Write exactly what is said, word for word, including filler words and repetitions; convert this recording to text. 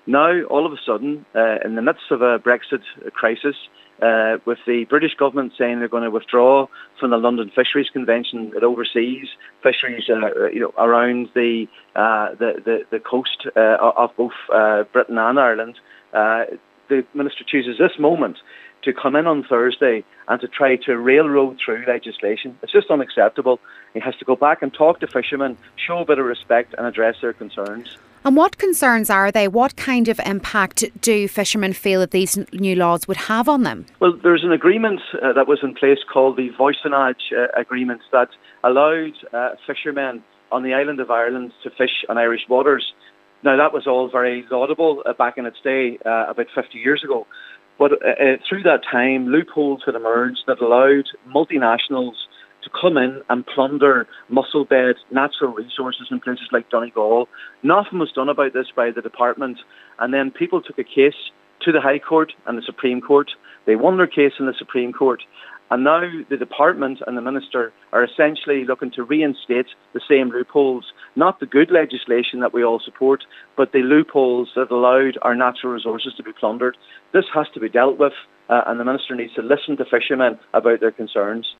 Now, all of a sudden, uh, in the midst of a Brexit crisis, uh, with the British government saying they're going to withdraw from the London Fisheries Convention that oversees fisheries uh, you know, around the, uh, the, the, the coast uh, of both uh, Britain and Ireland, uh, the Minister chooses this moment to come in on Thursday and to try to railroad through legislation. It's just unacceptable. He has to go back and talk to fishermen, show a bit of respect and address their concerns. And what concerns are they? What kind of impact do fishermen feel that these new laws would have on them? Well, there's an agreement uh, that was in place called the Voisinage uh, Agreement that allowed uh, fishermen on the island of Ireland to fish on Irish waters. Now, that was all very laudable uh, back in its day, uh, about fifty years ago. But uh, uh, through that time, loopholes had emerged that allowed multinationals to come in and plunder mussel bed natural resources in places like Donegal. Nothing was done about this by the department, and then people took a case to the High Court and the Supreme Court. They won their case in the Supreme Court, and now the department and the minister are essentially looking to reinstate the same loopholes, not the good legislation that we all support, but the loopholes that allowed our natural resources to be plundered. This has to be dealt with, uh, and the minister needs to listen to fishermen about their concerns.